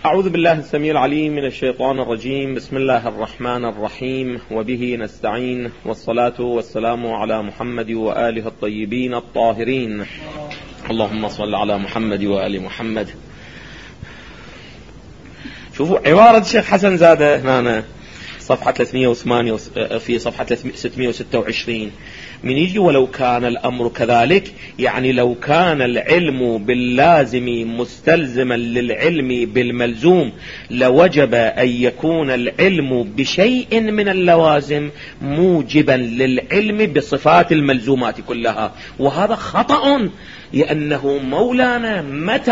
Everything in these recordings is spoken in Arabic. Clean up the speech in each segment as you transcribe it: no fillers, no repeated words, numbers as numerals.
أعوذ بالله السميع العليم من الشيطان الرجيم. بسم الله الرحمن الرحيم، وبه نستعين، والصلاة والسلام على محمد وآله الطيبين الطاهرين. اللهم صل على محمد وآل محمد. شوفوا عبارة الشيخ حسن زادة هنا صفحة 308 في صفحة 626 من يجي ولو كان الأمر كذلك، يعني لو كان العلم باللازم مستلزما للعلم بالملزوم لوجب أن يكون العلم بشيء من اللوازم موجبا للعلم بصفات الملزومات كلها، وهذا خطأ، لأنه مولانا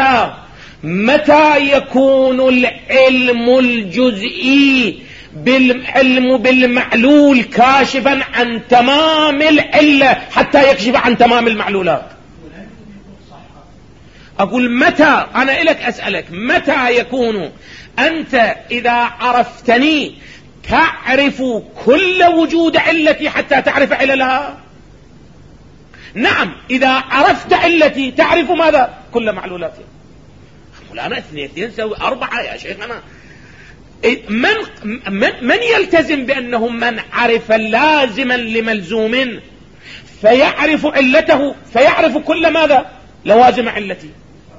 متى يكون العلم الجزئي بالعلم بالمعلول كاشفا عن تمام العلة حتى يكشف عن تمام المعلولات؟ أقول متى، أنا إلك أسألك متى يكون أنت إذا عرفتني تعرف كل وجود علتي حتى تعرف عللها؟ نعم، إذا عرفت علتي تعرف ماذا؟ كل معلولاتي. مولانا 2 يساوي 4 يا شيخنا. من يلتزم بأنه من عرف لازما لملزوم فيعرف علته فيعرف كل ماذا؟ لوازم علتي.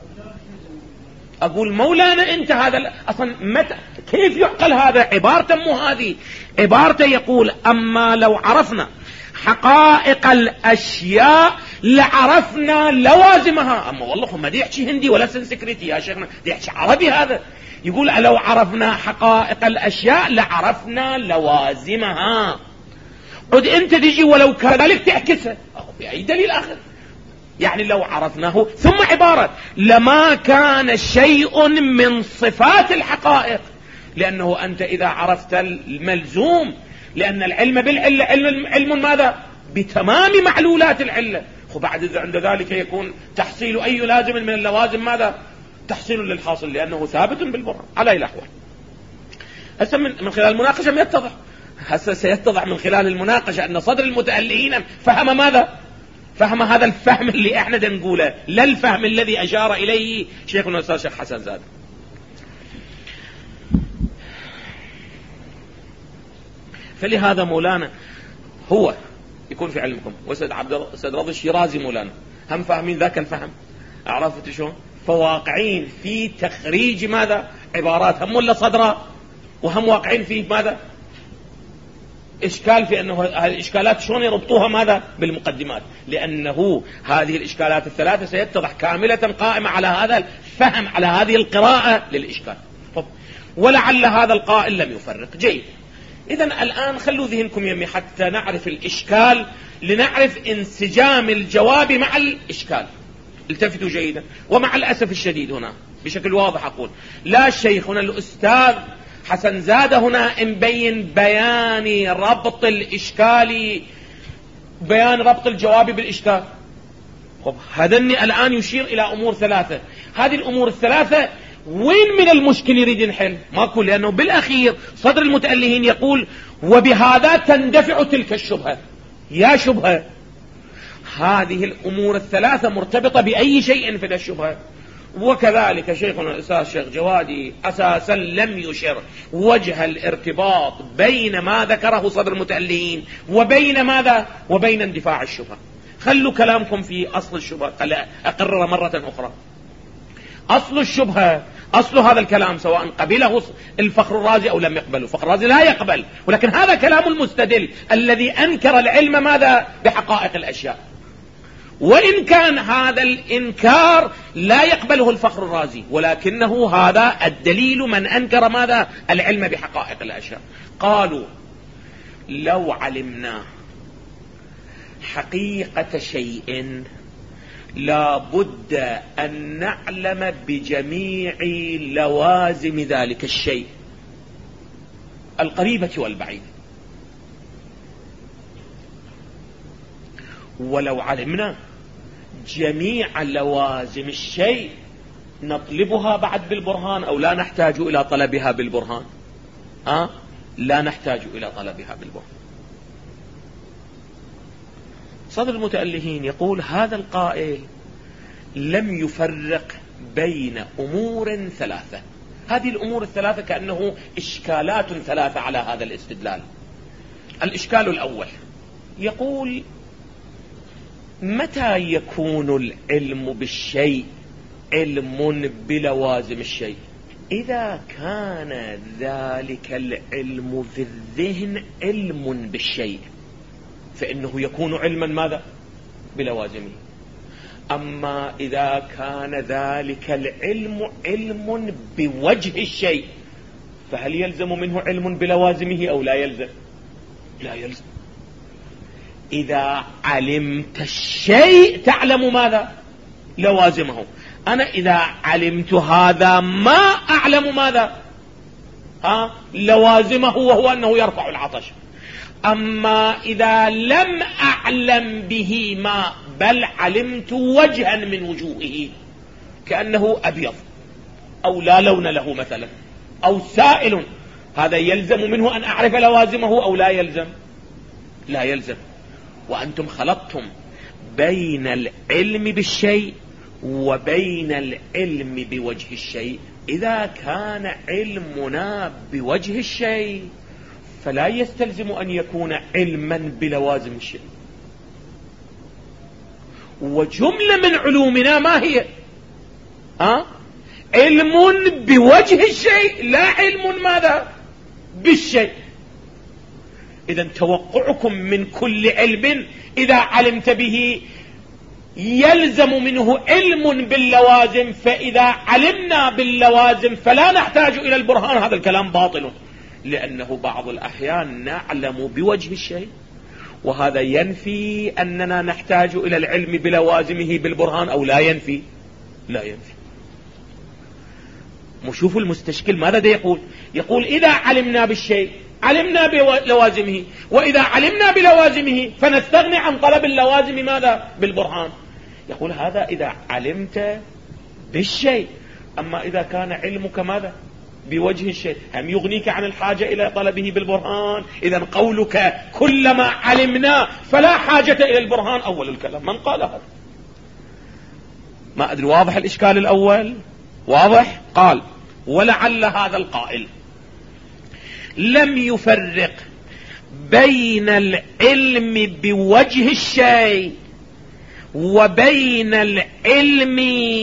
أقول مولانا أنت هذا أصلا كيف يعقل هذا؟ عبارة مو هذه، عبارة يقول أما لو عرفنا حقائق الأشياء لعرفنا لوازمها. أما والله ما دي يحكي هندي ولا سنسكريتي يا شيخنا، دي يحكي عربي. هذا يقول لو عرفنا حقائق الأشياء لعرفنا لوازمها. عد أنت تجي ولو كذلك تعكسها بأي دليل آخر؟ يعني لو عرفناه ثم عبارة لما كان شيء من صفات الحقائق، لأنه أنت إذا عرفت الملزوم، لأن العلم بالعلة علم ماذا؟ بتمام معلولات العلة. وبعد عند ذلك يكون تحصيل أي لازم من اللوازم ماذا؟ تحصيل للحاصل، لأنه ثابت بالبرهان على الأحوال. هسه من خلال المناقشة ما يتضح، هسه سيتضح من خلال المناقشة أن صدر المتألهين فهم ماذا؟ فهم هذا الفهم اللي احنا نقوله، لا الفهم الذي أشار إليه شيخنا الأستاذ الشيخ حسن زاد. فلهذا مولانا هو يكون في علمكم، وسيد رضي الشيرازي مولانا هم فاهمين ذاك الفهم، عرفت شلون؟ فواقعين في تخريج ماذا؟ عبارات هم ولا صدرها، وهم واقعين في ماذا؟ إشكال في أنه هذه الإشكالات شلون يربطوها ماذا؟ بالمقدمات، لأنه هذه الإشكالات الثلاثة سيتضح كاملة قائمة على هذا الفهم، على هذه القراءة للإشكال. ولعل هذا القائل لم يفرق. جيد، إذن الآن خلوا ذهنكم يمي حتى نعرف الإشكال، لنعرف انسجام الجواب مع الإشكال. التفتوا جيدا. ومع الأسف الشديد هنا بشكل واضح أقول لا شيخنا الأستاذ حسن زاد هنا مبين بيان ربط الإشكال، بيان ربط الجواب بالإشكال. هذني الآن يشير إلى أمور 3. هذه الأمور ال3 وين من المشكل يريد نحل؟ ماكو، لأنه بالأخير صدر المتألهين يقول وبهذا تندفع تلك الشبهة. يا شبهة، هذه الأمور ال3 مرتبطة بأي شيء في الشبهة. وكذلك شيخنا الأستاذ الشيخ جوادي أساسا لم يشر وجه الارتباط بين ما ذكره صدر المتألهين وبين ماذا؟ وبين اندفاع الشبهة. خلوا كلامكم في أصل الشبهة، أقرر مرة أخرى. أصل الشبهة، أصل هذا الكلام سواء قبله الفخر الرازي أو لم يقبله. الفخر الرازي لا يقبل، ولكن هذا كلام المستدل الذي أنكر العلم ماذا؟ بحقائق الأشياء. وإن كان هذا الإنكار لا يقبله الفخر الرازي، ولكنه هذا الدليل من أنكر ماذا؟ العلم بحقائق الأشياء. قالوا لو علمنا حقيقة شيء لا بد أن نعلم بجميع لوازم ذلك الشيء القريبة والبعيدة. ولو علمنا جميع لوازم الشيء نطلبها بعد بالبرهان أو لا نحتاج إلى طلبها بالبرهان؟ لا نحتاج إلى طلبها بالبرهان. صدر المتألهين يقول هذا القائل لم يفرق بين أمور 3. هذه الأمور الثلاثة كأنه إشكالات ثلاثة على هذا الاستدلال. الإشكال الأول يقول: متى يكون العلم بالشيء علم بلوازم الشيء؟ إذا كان ذلك العلم في الذهن علم بالشيء فإنه يكون علما ماذا؟ بلوازمه. أما إذا كان ذلك العلم علم بوجه الشيء فهل يلزم منه علم بلوازمه أو لا يلزم؟ لا يلزم. إذا علمت الشيء تعلم ماذا؟ لوازمه. أنا إذا علمت هذا ما أعلم ماذا؟ لوازمه، وهو أنه يرفع العطش. أما إذا لم أعلم به ما، بل علمت وجها من وجوهه كأنه أبيض أو لا لون له مثلا أو سائل، هذا يلزم منه أن أعرف لوازمه أو لا يلزم؟ لا يلزم. وأنتم خلطتم بين العلم بالشيء وبين العلم بوجه الشيء. إذا كان علمنا بوجه الشيء فلا يستلزم أن يكون علما بلوازم الشيء. وجملة من علومنا ما هي؟ علم بوجه الشيء، لا علم ماذا؟ بالشيء. إذا توقعكم من كل علم إذا علمت به يلزم منه علم باللوازم، فإذا علمنا باللوازم فلا نحتاج إلى البرهان. هذا الكلام باطل، لأنه بعض الأحيان نعلم بوجه الشيء وهذا ينفي أننا نحتاج إلى العلم بلوازمه بالبرهان أو لا ينفي؟ لا ينفي. شوفوا المستشكل ماذا ده يقول؟ يقول: إذا علمنا بالشيء علمنا بلوازمه، وإذا علمنا بلوازمه فنستغني عن طلب اللوازم ماذا؟ بالبرهان. يقول هذا إذا علمت بالشيء. أما إذا كان علمك ماذا؟ بوجه الشيء، هم يغنيك عن الحاجة إلى طلبه بالبرهان؟ إذا قولك كلما علمنا فلا حاجة إلى البرهان أول الكلام، من قال هذا؟ ما أدري، واضح الإشكال الأول؟ واضح؟ قال: ولعل هذا القائل لم يفرق بين العلم بوجه الشيء وبين العلم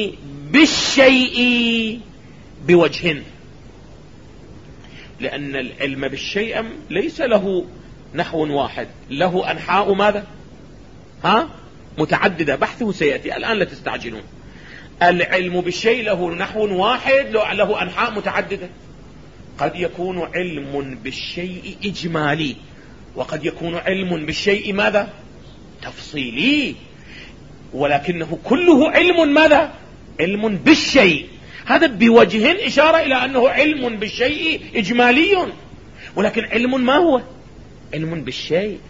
بالشيء بوجه، لأن العلم بالشيء ليس له نحو واحد، له أنحاء ماذا؟ متعددة. بحثه سيأتي الآن، لا تستعجلون. العلم بالشيء له نحو واحد، له أنحاء متعددة. قد يكون علم بالشيء إجمالي، وقد يكون علم بالشيء ماذا؟ تفصيلي، ولكنه كله علم ماذا؟ علم بالشيء. هذا بوجه إشارة إلى أنه علم بالشيء إجمالي، ولكن علم ما هو؟ علم بالشيء.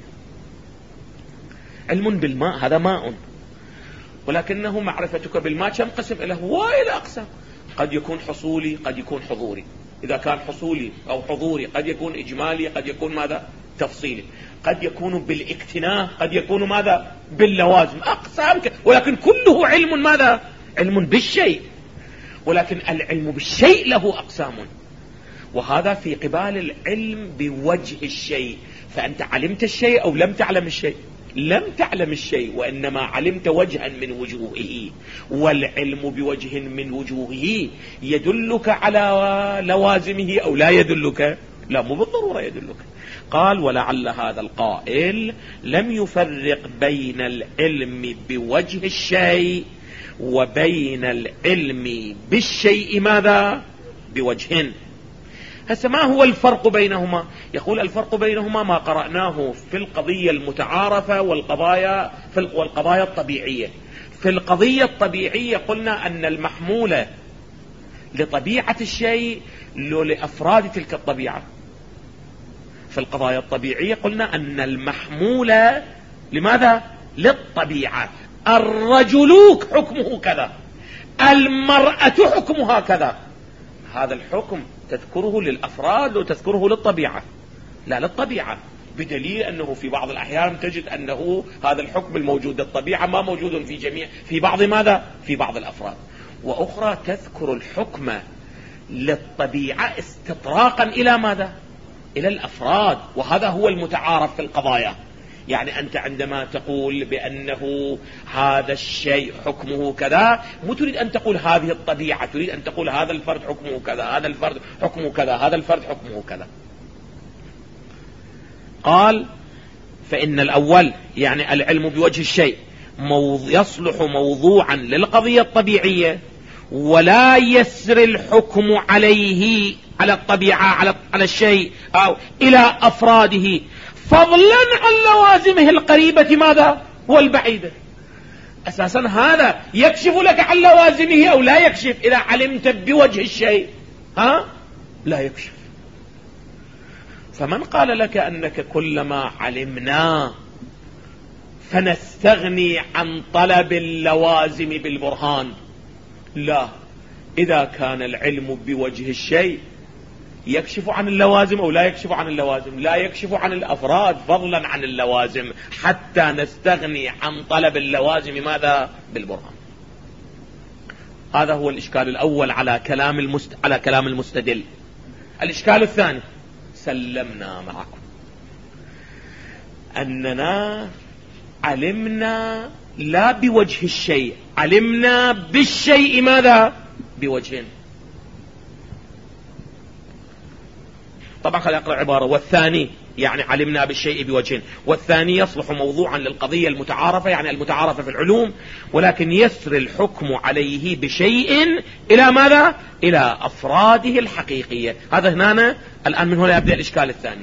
علم بالماء، هذا ماء، ولكنه معرفتك بالماء كم قسم له؟ وإلى أقسام. قد يكون حصولي، قد يكون حضوري. إذا كان حصولي أو حضوري قد يكون إجمالي، قد يكون ماذا؟ تفصيلي. قد يكون بالاكتناء، قد يكون ماذا؟ باللوازم. أقسام ولكن كله علم ماذا؟ علم بالشيء. ولكن العلم بالشيء له أقسام، وهذا في قبال العلم بوجه الشيء. فأنت علمت الشيء أو لم تعلم الشيء؟ لم تعلم الشيء، وإنما علمت وجها من وجوهه. والعلم بوجه من وجوهه يدلك على لوازمه أو لا يدلك؟ لا، مو بالضرورة يدلك. قال: ولعل هذا القائل لم يفرق بين العلم بوجه الشيء وبين العلم بالشيء ماذا؟ بوجه. هسه ما هو الفرق بينهما؟ يقول الفرق بينهما ما قرأناه في القضية المتعارفة والقضايا الطبيعية. في القضية الطبيعية قلنا أن المحمولة لطبيعة الشيء لأفراد تلك الطبيعة. في القضايا الطبيعية قلنا أن المحمولة لماذا؟ للطبيعة. الرجل حكمه كذا، المرأة حكمها كذا. هذا الحكم تذكره للأفراد وتذكره للطبيعة، لا للطبيعة، بدليل أنه في بعض الأحيان تجد أنه هذا الحكم الموجود للطبيعة ما موجود في بعض ماذا؟ في بعض الأفراد. وأخرى تذكر الحكم للطبيعة استطراقا إلى ماذا؟ إلى الأفراد، وهذا هو المتعارف في القضايا. يعني أنت عندما تقول بأنه هذا الشيء حكمه كذا، مو تريد أن تقول هذه الطبيعة، تريد أن تقول هذا الفرد حكمه كذا، هذا الفرد حكمه كذا، هذا الفرد حكمه كذا. قال فإن الأول يعني العلم بوجه الشيء يصلح موضوعا للقضية الطبيعية، ولا يسري الحكم عليه على الطبيعة على الشيء أو إلى أفراده، فضلا عن لوازمه القريبة ماذا والبعيدة. أساسا هذا يكشف لك عن لوازمه أو لا يكشف؟ إذا علمت بوجه الشيء لا يكشف. فمن قال لك أنك كلما علمنا فنستغني عن طلب اللوازم بالبرهان؟ لا، إذا كان العلم بوجه الشيء يكشف عن اللوازم أو لا يكشف عن اللوازم؟ لا يكشف عن الأفراد فضلا عن اللوازم، حتى نستغني عن طلب اللوازم ماذا؟ بالبرهان. هذا هو الإشكال الأول على كلام المستدل. الإشكال الثاني، سلمنا معكم أننا علمنا لا بوجه الشيء، علمنا بالشيء ماذا؟ بوجهين. طبعا خلينا نقرأ عبارة. والثاني يعني علمنا بالشيء بوجهين، والثاني يصلح موضوعا للقضية المتعارفة، يعني المتعارفة في العلوم، ولكن يسري الحكم عليه بشيء إلى ماذا؟ إلى أفراده الحقيقية. هذا هنا الآن من هنا يبدأ الإشكال الثاني.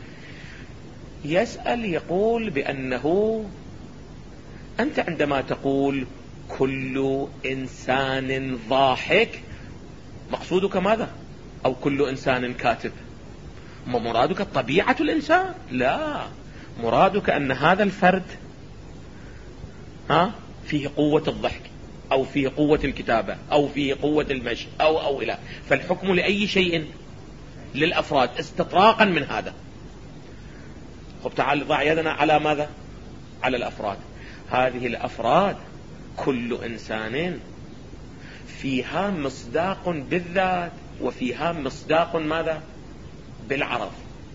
يسأل يقول بأنه أنت عندما تقول كل إنسان ضاحك، مقصودك ماذا؟ أو كل إنسان كاتب؟ ما مرادك طبيعة الإنسان؟ لا، مرادك أن هذا الفرد فيه قوة الضحك، أو فيه قوة الكتابة، أو فيه قوة المشي، أو إلى. فالحكم لأي شيء للأفراد استطراقا من هذا. طب تعال ضع يدنا على ماذا؟ على الأفراد. هذه الأفراد كل إنسان فيها مصداق بالذات، وفيها مصداق ماذا؟ بالعرض.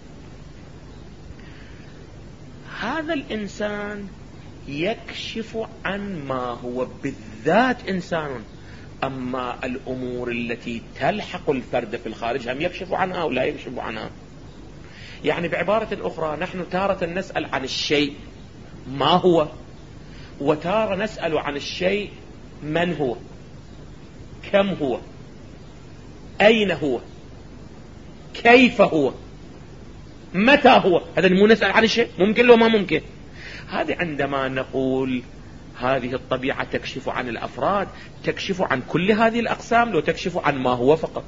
هذا الإنسان يكشف عن ما هو بالذات إنسان، أما الأمور التي تلحق الفرد في الخارج هم يكشف عنها أو لا يكشف عنها. يعني بعبارة أخرى، نحن تارة نسأل عن الشيء ما هو، وتارة نسأل عن الشيء من هو، كم هو، أين هو، كيف هو، متى هو. هذا مو نسأل عن الشيء، ممكن لو ما ممكن. هذه عندما نقول هذه الطبيعة تكشف عن الأفراد، تكشف عن كل هذه الأقسام، لو تكشف عن ما هو فقط،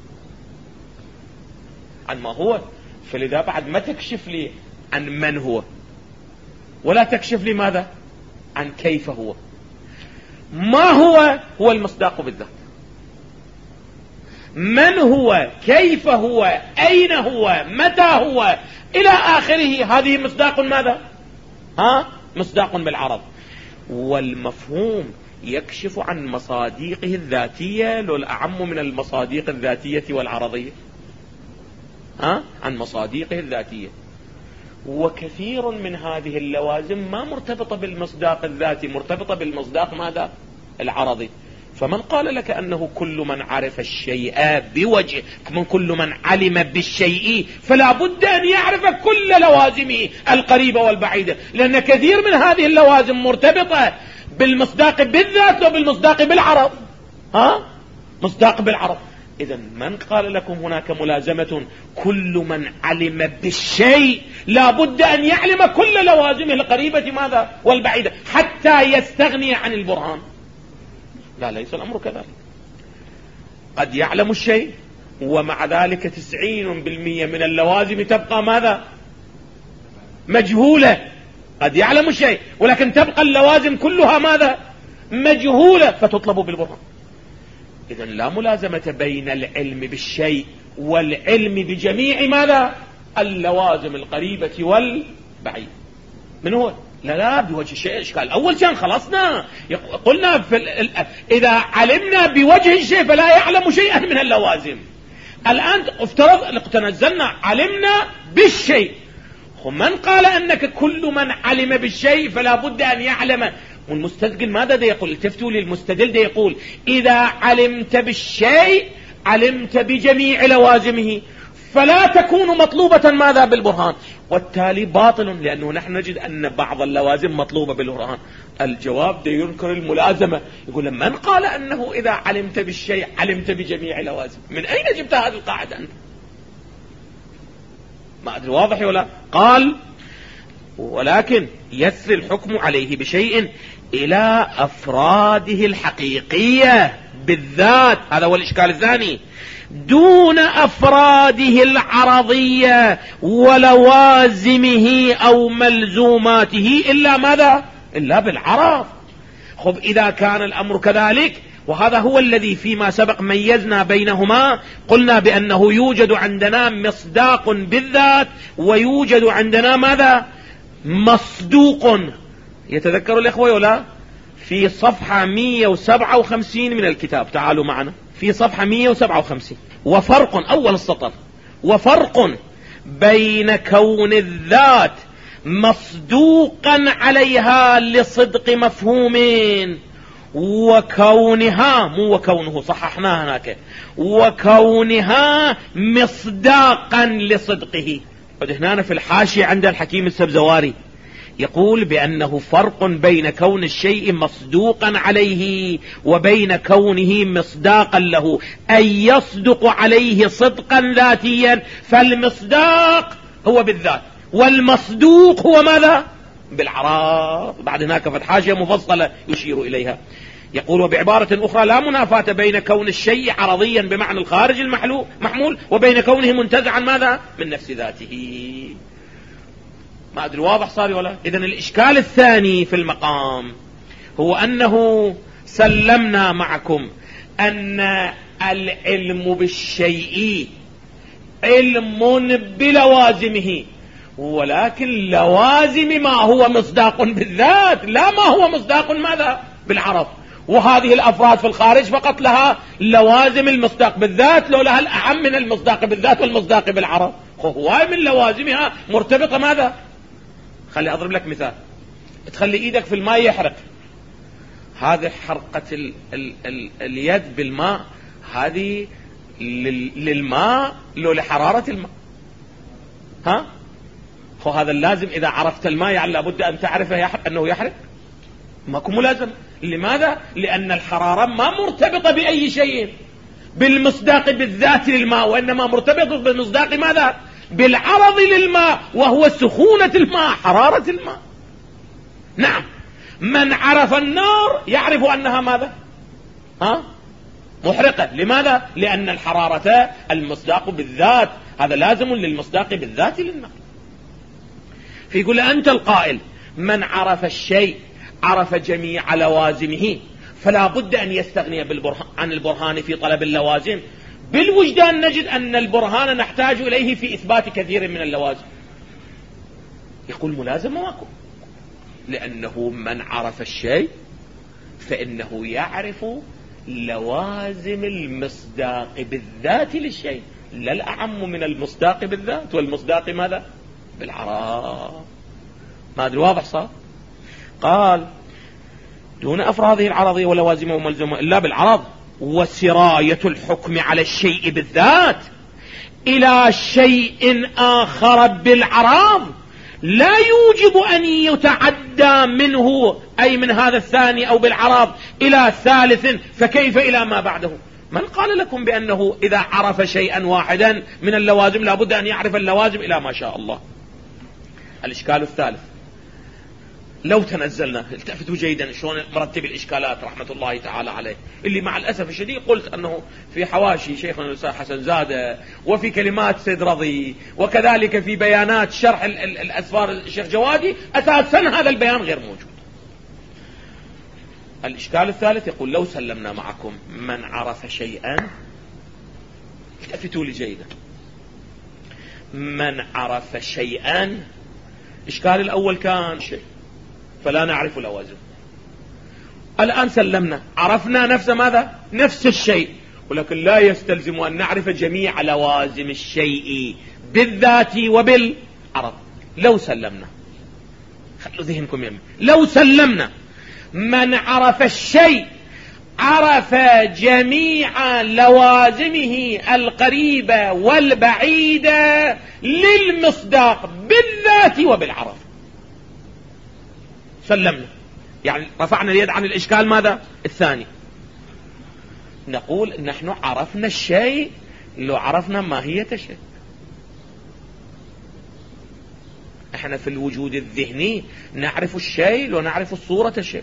عن ما هو. فلذا بعد ما تكشف لي عن من هو، ولا تكشف لي ماذا؟ عن كيف هو. ما هو المصداق بالذات. من هو، كيف هو، أين هو، متى هو، إلى آخره. هذه مصداق ماذا؟ مصداق بالعرض. والمفهوم يكشف عن مصاديقه الذاتية، لو الأعم من المصاديق الذاتية والعرضية، عن مصاديقه الذاتية. وكثير من هذه اللوازم ما مرتبطة بالمصداق الذاتي، مرتبطة بالمصداق ماذا؟ العرضي. فمن قال لك أنه كل من عرف الشيء بوجه، من كل من علم بالشيء، فلا بد أن يعرف كل لوازمه القريبة والبعيدة، لأن كثير من هذه اللوازم مرتبطة بالمصداق بالذات وبالمصداق بالعرض. مصداق بالعرض. إذن من قال لكم هناك ملازمة كل من علم بالشيء لا بد أن يعلم كل لوازمه القريبة ماذا والبعيدة حتى يستغني عن البرهان؟ لا، ليس الأمر كذلك. قد يعلم الشيء ومع ذلك 90% من اللوازم تبقى ماذا؟ مجهولة. قد يعلم الشيء ولكن تبقى اللوازم كلها ماذا؟ مجهولة، فتطلب بالبرهان. إذن لا ملازمة بين العلم بالشيء والعلم بجميع ماذا؟ اللوازم القريبة والبعيدة. من هو؟ لا بوجه الشيء. الإشكال الأول كان خلصنا قلنا إذا علمنا بوجه الشيء فلا يعلم شيئا من اللوازم. الآن افترض تنزلنا علمنا بالشيء، من قال أنك كل من علم بالشيء فلا بد أن يعلم؟ والمستدل ماذا دا يقول؟ التفتوا للمستدل دا يقول إذا علمت بالشيء علمت بجميع لوازمه فلا تكون مطلوبة ماذا؟ بالبرهان، والتالي باطل، لأنه نحن نجد أن بعض اللوازم مطلوبة بالبرهان. الجواب دا ينكر الملازمة، يقول من قال أنه إذا علمت بالشيء علمت بجميع لوازم؟ من أين جبت هذه القاعدة أنت؟ ما أدري واضح ولا؟ قال ولكن يسري الحكم عليه بشيء إلى أفراده الحقيقية بالذات، هذا هو الإشكال الثاني، دون أفراده العرضية ولوازمه أو ملزوماته إلا ماذا؟ إلا بالعرض. خب إذا كان الأمر كذلك، وهذا هو الذي فيما سبق ميزنا بينهما، قلنا بأنه يوجد عندنا مصداق بالذات ويوجد عندنا ماذا؟ مصدوق. يتذكر الإخوة ولا؟ في صفحة 157 من الكتاب، تعالوا معنا في صفحة 157. وفرق، أول السطر، وفرق بين كون الذات مصدوقا عليها لصدق مفهومين وكونها، مو وكونه صححناه هناك، وكونها مصداقا لصدقه. هنا في الحاشية عند الحكيم السبزواري يقول بأنه فرق بين كون الشيء مصدوقا عليه وبين كونه مصداقا له، أي يصدق عليه صدقا ذاتيا، فالمصداق هو بالذات والمصدوق هو ماذا؟ بالعراض. بعد هناك في حاشية مفصلة يشير إليها، يقول وبعبارة أخرى لا منافاة بين كون الشيء عرضيا بمعنى الخارج محمول وبين كونه منتزعا ماذا؟ من نفس ذاته. ما أدري واضح صار ولا؟ إذن الإشكال الثاني في المقام هو أنه سلمنا معكم أن العلم بالشيء علم بلوازمه، ولكن لوازم ما هو مصداق بالذات لا ما هو مصداق ماذا؟ بالعرض. وهذه الأفراد في الخارج فقط لها لوازم المصداق بالذات، لو لها الأعم من المصداق بالذات والمصداق بالعرض. هو من لوازمها مرتبطة ماذا؟ خلي أضرب لك مثال، تخلي إيدك في الماء يحرق، هذه حرقة اليد بالماء هذه للماء لو لحرارة الماء؟ ها؟ هذا اللازم إذا عرفت الماء يعني لابد أن تعرف أنه يحرق؟ ماكو ملازم. لماذا؟ لأن الحرارة ما مرتبطة بأي شيء بالمصداق بالذات للماء، وإنما مرتبطة بالمصداق ماذا؟ بالعرض للماء، وهو سخونة الماء، حرارة الماء. نعم، من عرف النار يعرف أنها ماذا؟ محرقة. لماذا؟ لأن الحرارة المصداق بالذات، هذا لازم للمصداق بالذات للنار. فيقول أنت القائل من عرف الشيء عرف جميع لوازمه، فلا بد أن يستغني عن البرهان في طلب اللوازم. بالوجدان نجد أن البرهان نحتاج إليه في إثبات كثير من اللوازم. يقول ملازمة ماكو، لأنه من عرف الشيء فإنه يعرف لوازم المصداق بالذات للشيء، لا الأعم من المصداق بالذات، والمصداق ماذا؟ بالعراض. ما أدري واضح صار؟ قال دون أفراده العرضية ولوازمه وملزمه إلا بالعرض، وسراية الحكم على الشيء بالذات إلى شيء آخر بالعراض لا يوجب أن يتعدى منه، أي من هذا الثاني أو بالعراض إلى ثالث، فكيف إلى ما بعده؟ من قال لكم بأنه إذا عرف شيئا واحدا من اللوازم لابد أن يعرف اللوازم إلى ما شاء الله؟ الإشكال الثالث، لو تنزلنا، التفتوا جيدا شلون مرتب الإشكالات رحمة الله تعالى عليه، اللي مع الأسف الشديد قلت أنه في حواشي شيخنا الأستاذ حسن زادة وفي كلمات سيد رضي وكذلك في بيانات شرح الأسفار الشيخ جوادي أساسا هذا البيان غير موجود. الإشكال الثالث يقول لو سلمنا معكم من عرف شيئا، التفتوا لي جيدا، من عرف شيئا، الإشكال الأول كان شيء فلا نعرف لوازم. الآن سلمنا، عرفنا نفس ماذا؟ نفس الشيء، ولكن لا يستلزم أن نعرف جميع لوازم الشيء بالذات وبالعرض. لو سلمنا، خلوا ذهنكم يمين، لو سلمنا من عرف الشيء عرف جميع لوازمه القريبة والبعيدة للمصداق بالذات وبالعرض. سلمنا، يعني رفعنا اليد عن الإشكال ماذا؟ الثاني. نقول نحن عرفنا الشيء لو عرفنا ماهية الشيء. احنا في الوجود الذهني نعرف الشيء لو نعرف الصورة الشيء.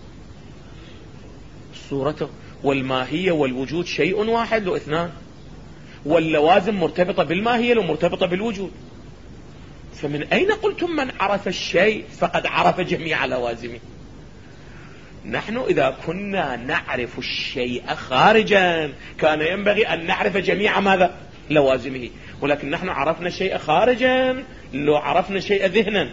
الصورة والماهية والوجود شيء واحد لو اثنان، واللوازم مرتبطة بالماهية لو مرتبطة بالوجود. فمن أين قلتم من عرف الشيء فقد عرف جميع لوازمه؟ نحن إذا كنا نعرف الشيء خارجا كان ينبغي أن نعرف جميع ماذا؟ لوازمه، ولكن نحن عرفنا الشيء خارجا لو عرفنا الشيء ذهنا.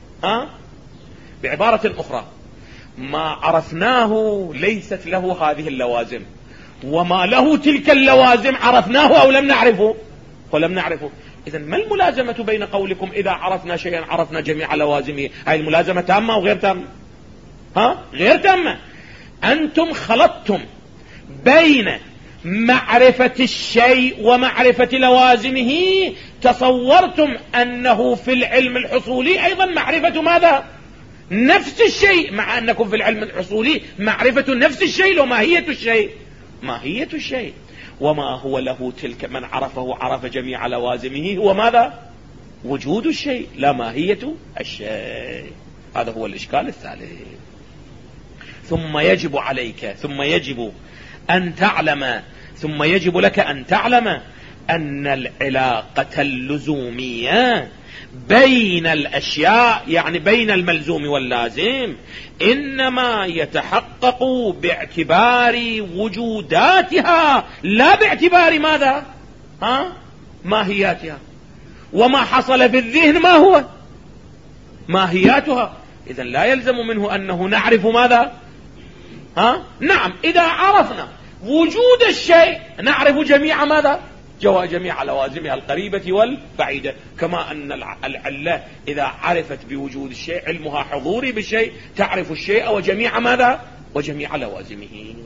بعبارة أخرى، ما عرفناه ليست له هذه اللوازم، وما له تلك اللوازم عرفناه أو لم نعرفه؟ ولم نعرفه. إذن ما الملازمة بين قولكم إذا عرفنا شيئا عرفنا جميع لوازمه؟ هاي الملازمة تامة أو غير تامة؟ غير تامة. أنتم خلطتم بين معرفة الشيء ومعرفة لوازمه، تصورتم أنه في العلم الحصولي أيضا معرفة ماذا؟ نفس الشيء، مع أنكم في العلم الحصولي معرفة نفس الشيء وماهية الشيء. ماهية الشيء وما هو له تلك من عرفه عرف جميع لوازمه هو ماذا؟ وجود الشيء لا ماهية الشيء. هذا هو الإشكال الثالث. ثم يجب عليك، ثم يجب أن تعلم، ثم يجب لك أن تعلم أن العلاقة اللزومية بين الأشياء، يعني بين الملزوم واللازم، إنما يتحقق باعتبار وجوداتها لا باعتبار ماذا؟ ماهياتها. وما حصل في الذهن ما هو؟ ماهياتها. إذن لا يلزم منه أنه نعرف ماذا؟ نعم، إذا عرفنا وجود الشيء نعرف جميع ماذا؟ جميع لوازمها القريبة والبعيدة. كما أن العلة إذا عرفت بوجود الشيء علمها حضوري بالشيء تعرف الشيء وجميع ماذا؟ وجميع لوازمه.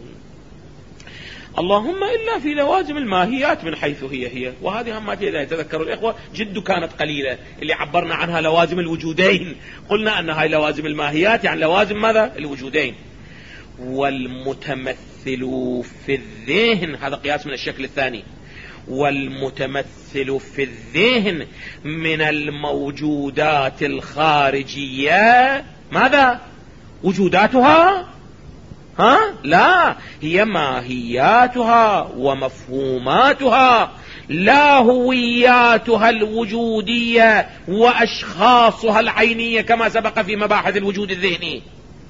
اللهم إلا في لوازم الماهيات من حيث هي، وهذه همات إذا يتذكروا الإخوة جد كانت قليلة، اللي عبرنا عنها لوازم الوجودين، قلنا أن هاي لوازم الماهيات يعني لوازم ماذا؟ الوجودين. والمتمثل في الذهن، هذا قياس من الشكل الثاني، والمتمثل في الذهن من الموجودات الخارجية ماذا؟ وجوداتها؟ لا، هي ماهياتها ومفهوماتها، لا هوياتها الوجودية وأشخاصها العينية كما سبق في مباحث الوجود الذهني.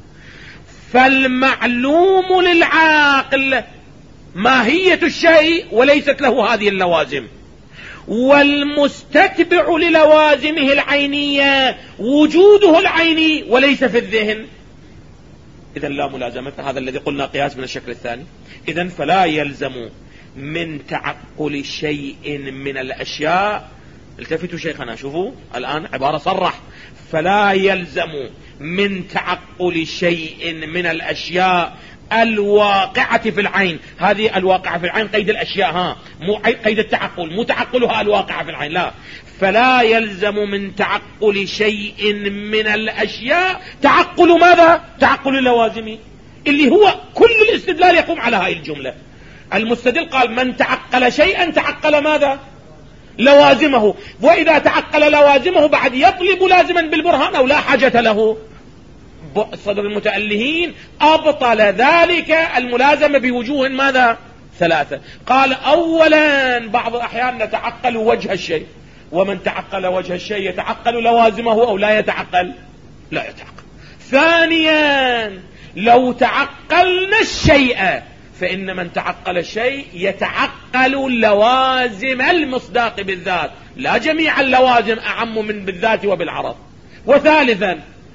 فالمعلوم للعاقل ماهية الشيء وليست له هذه اللوازم، والمستتبع للوازمه العينية وجوده العيني وليس في الذهن. إذن لا ملازمة، هذا الذي قلنا قياس من الشكل الثاني. إذن فلا يلزم من تعقل شيء من الأشياء، التفتوا شيخنا شوفوا الآن عبارة صرح، فلا يلزم من تعقل شيء من الأشياء الواقعة في العين. هذه الواقعة في العين قيد الأشياء، مو قيد التعقل، مو تعقلها الواقعة في العين، لا. فلا يلزم من تعقل شيء من الأشياء تعقل ماذا؟ تعقل اللوازم، اللي هو كل الاستدلال يقوم على هذه الجملة. المستدل قال من تعقل شيئا تعقل ماذا؟ لوازمه، وإذا تعقل لوازمه بعد يطلب لازما بالبرهان أو لا حاجة له. صدر المتألهين أبطل ذلك الملازمة بوجوه ماذا؟ ثلاثة. قال أولا بعض الأحيان نتعقل وجه الشيء، ومن تعقل وجه الشيء يتعقل لوازمه أو لا يتعقل؟ لا يتعقل. ثانيا لو تعقلنا الشيء فإن من تعقل الشيء يتعقل لوازم المصداق بالذات، لا جميع اللوازم أعم من بالذات وبالعرض. وثالثا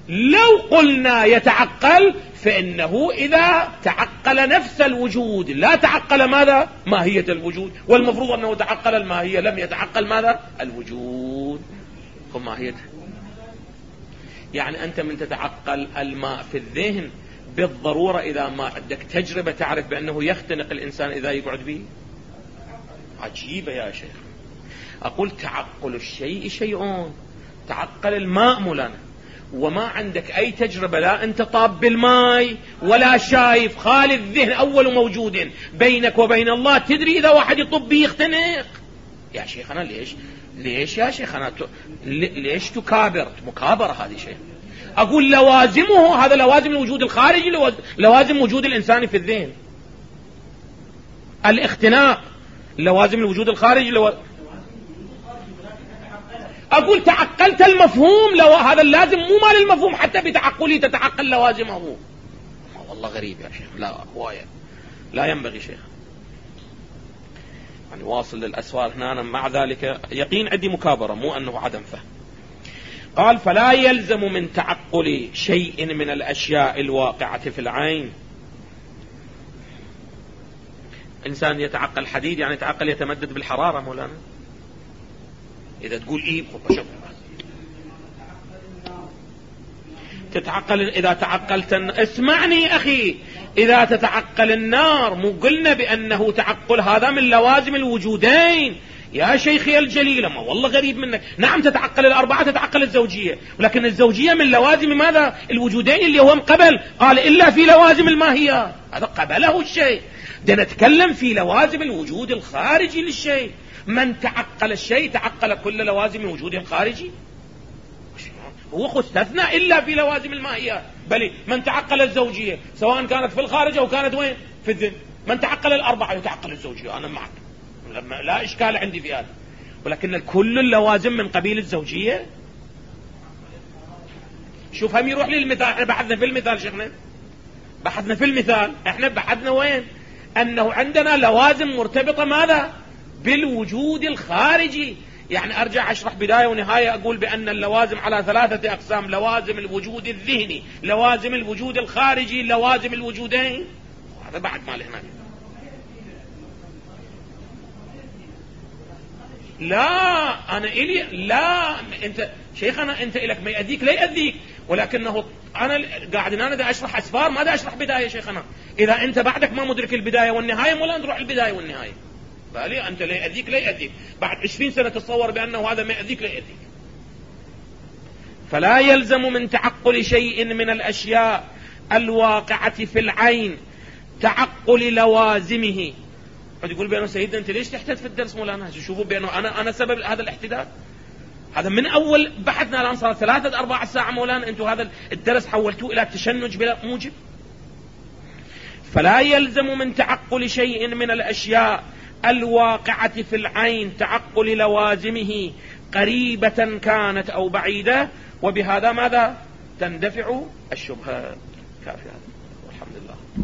لو قلنا يتعقل فإنه إذا تعقل نفس الوجود لا تعقل ماذا؟ ماهية الوجود، والمفروض أنه تعقل الماهية، لم يتعقل ماذا؟ الوجود وماهيته. يعني أنت من تتعقل الماء في الذهن بالضرورة إذا ما عندك تجربة تعرف بأنه يختنق الإنسان إذا يقعد به. عجيبة يا شيخ. أقول تعقل الشيء شيئون، تعقل الماء مولانا وما عندك أي تجربة، لا أنت طاب بالماء ولا شايف، خالي الذهن أول موجود بينك وبين الله، تدري إذا واحد يطب به يختنق. يا شيخنا ليش يا شيخنا ليش تكابر؟ مكابرة هذه شيء. أقول لوازمه، هذا لوازم الوجود الخارجي، لوازم وجود الإنسان في الذهن. الاختناق لوازم الوجود الخارجي أقول تعقلت المفهوم، لو هذا اللازم مو مال المفهوم، حتى بتعقلي تتعقل لوازمه. والله غريب يا شيخ، لا هواية لا ينبغي شيخ يعني واصل للأسفار هنا. أنا مع ذلك يقين عندي مكابرة، مو أنه عدم فهم. قال فلا يلزم من تعقل شيء من الأشياء الواقعة في العين. إنسان يتعقل حديد يعني يتعقل يتمدد بالحرارة مولانا. إذا تقول إيه شوف تتعقل، إذا تعقلت اسمعني أخي، إذا تتعقل النار مو قلنا بأنه تعقل هذا من لوازم الوجودين يا شيخي الجليل؟ ما والله غريب منك. نعم تتعقل الأربعة، تتعقل الزوجية، ولكن الزوجية من لوازم ماذا؟ الوجودين اللي هو من قبل. قال إلا في لوازم الماهية، هذا قبله الشيء. ده نتكلم في لوازم الوجود الخارجي للشيء. من تعقل الشيء تعقل كل لوازم الوجود الخارجي. هو استثنى إلا في لوازم الماهية. بل من تعقل الزوجية سواء كانت في الخارج أو كانت وين في الذهن. من تعقل الأربعة يتعقل الزوجية، أنا معك، لا إشكال عندي في هذا. ولكن كل اللوازم من قبيل الزوجية. شوف هم يروح للمثال. احنا بحثنا في المثال شيخنا، بحثنا في المثال. احنا بحثنا وين؟ أنه عندنا لوازم مرتبطة ماذا؟ بالوجود الخارجي. يعني أرجع أشرح بداية ونهاية، أقول بأن اللوازم على ثلاثة أقسام: لوازم الوجود الذهني، لوازم الوجود الخارجي، لوازم الوجودين. هذا بعد ما لهنا. لا أنا إلي لا أنت شيخنا، أنت إلك ما يأذيك لا يأذيك، ولكنه أنا قاعد أنا دا أشرح أسفار، ما دا أشرح بداية شيخنا. إذا أنت بعدك ما مدرك البداية والنهاية ولا نروح البداية والنهاية. بالي أنت لا يأذيك لا يأذيك، بعد 20 سنة تتصور بأنه هذا ما يأذيك لا يأذيك. فلا يلزم من تعقل شيء من الأشياء الواقعة في العين تعقل لوازمه. قد يقول بأنه سيدنا أنت ليش تحتد في الدرس مولانا؟ شوفوا بأنه أنا سبب هذا الاحتداد. هذا من أول بحثنا الآن صار 3-4 ساعة مولانا، أنتم هذا الدرس حولتوه إلى تشنج بلا موجب. فلا يلزم من تعقل شيء من الأشياء الواقعة في العين تعقل لوازمه قريبة كانت أو بعيدة، وبهذا ماذا؟ تندفع الشبهات. كافي هذا والحمد لله.